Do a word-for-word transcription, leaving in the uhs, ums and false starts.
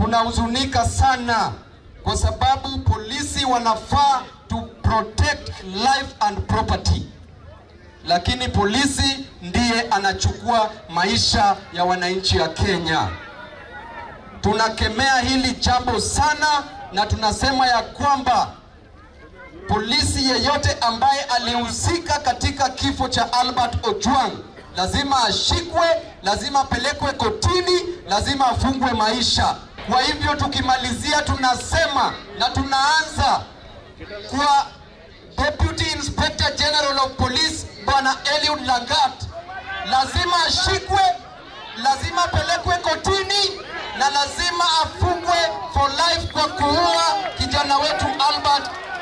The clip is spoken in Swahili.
tunahuzunika sana kwa sababu polisi wanafaa to protect life and property, lakini polisi ndiye anachukua maisha ya wananchi wa Kenya. Tunakemea hili jambo sana na tunasema ya kwamba polisi yeyote ambaye alihusika katika kifo cha Albert Ojwang lazima ashikwe, lazima apelekwe kotini, lazima afungwe maisha. Kwa hivyo tukimalizia, tunasema na tunaanza kwa Deputy Inspector General of Police Bwana Eliud Lagat, lazima ashikwe, lazima apelekwe kotini na lazima afungwe for life kwa kuua kijana wetu Albert